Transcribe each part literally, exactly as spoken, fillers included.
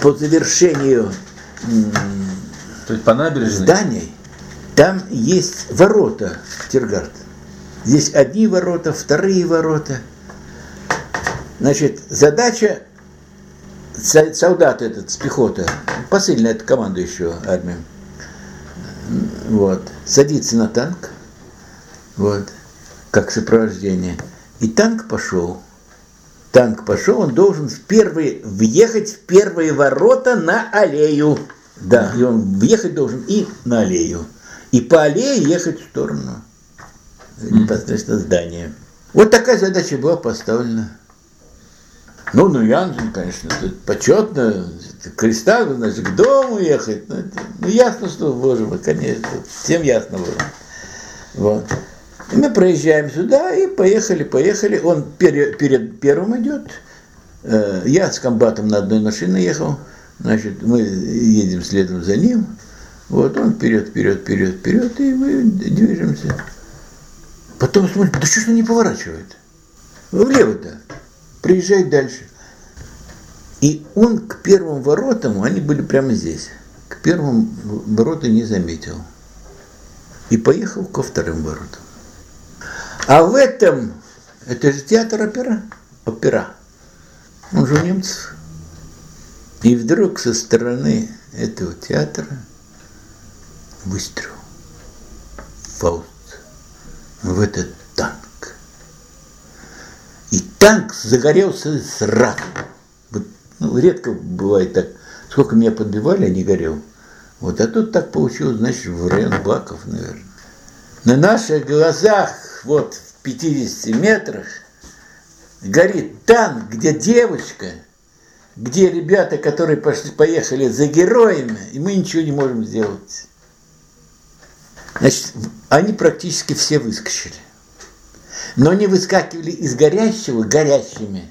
по завершению То есть по набережной? зданий, там есть ворота в Тиргард. Здесь одни ворота, вторые ворота. Значит, задача солдат этот с пехоты, посыльная это командующего армией, вот, садится на танк, вот, как сопровождение. И танк пошел. Танк пошел, он должен в первые, въехать в первые ворота на аллею. Да, и он въехать должен и на аллею. И по аллее ехать в сторону непосредственно здания. Вот такая задача была поставлена. Ну, ну, Янсен, конечно, почетно, креста, значит, к дому ехать. Ну, это, ну ясно, что, боже мой, конечно, всем ясно было. Вот. И мы проезжаем сюда и поехали, поехали. Он перед, перед первым идет. Я с комбатом на одной машине ехал. Значит, мы едем следом за ним. Вот он вперед, вперед, вперед, вперед, и мы движемся. Потом смотрим, да что ж он не поворачивает? Влево-то. Приезжает дальше. И он к первым воротам, они были прямо здесь, к первым воротам не заметил. И поехал ко вторым воротам. А в этом, это же театр опера, опера. Он же у немцев. И вдруг со стороны этого театра выстрел. Фауст. В этот танк. И танк загорелся сразу. Вот, ну, редко бывает так. Сколько меня подбивали, а не горел. Вот, а тут так получилось, значит, в район Баков, наверное. На наших глазах, вот в пятидесяти метрах, горит танк, где девочка, где ребята, которые пошли, поехали за героями, и мы ничего не можем сделать. Значит, они практически все выскочили. Но они выскакивали из горящего горящими.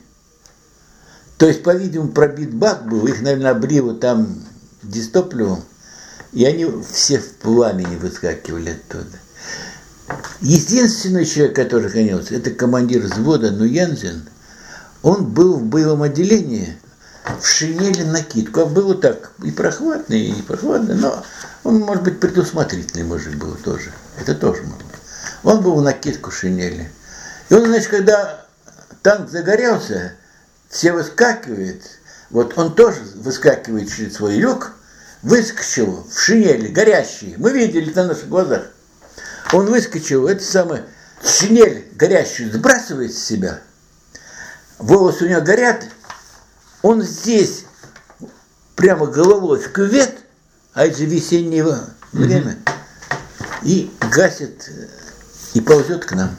То есть, по-видимому, пробит бак был, их, наверное, облило там дистопливом, и они все в пламени выскакивали оттуда. Единственный человек, который конился, это командир взвода Нуянзен. Он был в боевом отделении в шинели накидку. А было так и прохладно, и прохладно, но он, может быть, предусмотрительный мужик был тоже. Это тоже может быть. Он был в накидку шинели. И он, значит, когда танк загорелся, все выскакивают, вот он тоже выскакивает через свой люк, выскочил в шинели, горящий, мы видели на наших глазах. Он выскочил, это самое, шинель горящую сбрасывает с себя, волосы у него горят, он здесь прямо головой в кювет, а это же весеннее время, и гасит, и ползет к нам.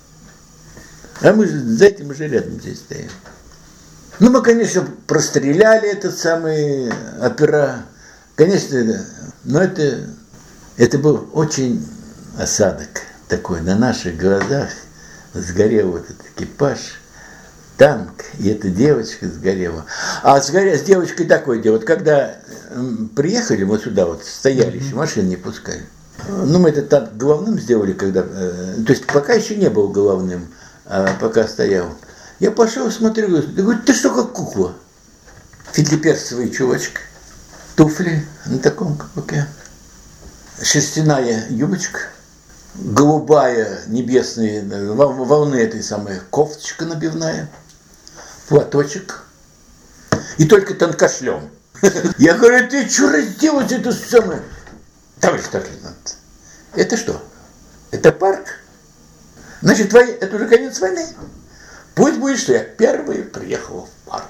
А мы же за этим уже рядом здесь стоим. Ну, мы, конечно, простреляли этот самый опера. Конечно, но это, это был очень осадок такой. На наших глазах сгорел вот этот экипаж, танк, и эта девочка сгорела. А сгорел, с девочкой такое дело. Вот когда приехали вот сюда, вот стояли, еще машин не пускали. Ну, мы этот танк головным сделали, когда, то есть пока еще не был головным, а пока стоял. Я пошел, смотрю, говорю, ты что, как кукла? Фитлеперцевая чулочка, туфли на таком каблуке, шерстяная юбочка, голубая, небесная, волны этой самой, кофточка набивная, платочек, и только тонкошлем. Я говорю, ты что разделать это самое? Товарищ лейтенант, это что? Это парк? Значит, вой... это уже конец войны. Пусть будет, что я первый приехал в парк.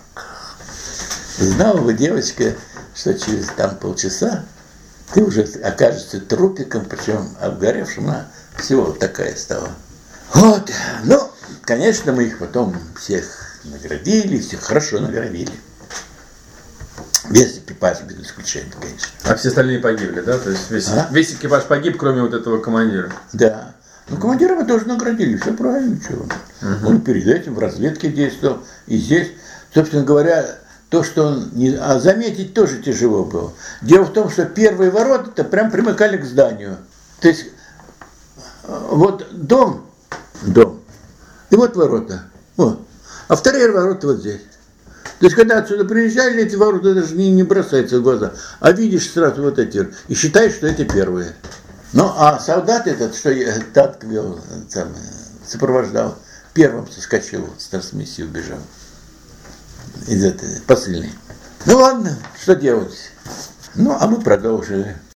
Знала бы девочка, что через там полчаса ты уже окажешься трупиком, причем обгоревшим, она всего вот такая стала. Вот, ну, конечно, мы их потом всех наградили, всех хорошо наградили. Весь экипаж, без исключения, конечно. А все остальные погибли, да? То есть весь, а? весь экипаж погиб, кроме вот этого командира? Да. Ну, командира мы тоже наградили, все правильно, чего. Uh-huh. Он перед этим в разведке действовал, и здесь, собственно говоря, то, что он не... А заметить тоже тяжело было. Дело в том, что первые ворота-то прям примыкали к зданию. То есть, вот дом, дом, и вот ворота, вот, а вторые ворота вот здесь. То есть, когда отсюда приезжали, эти ворота даже не, не бросаются в глаза, а видишь сразу вот эти, и считаешь, что это первые. Ну, а солдат этот, что я так вел, там, сопровождал, первым соскочил с трансмиссии, убежал из этой посыльной. Ну ладно, что делать? Ну, а мы продолжили.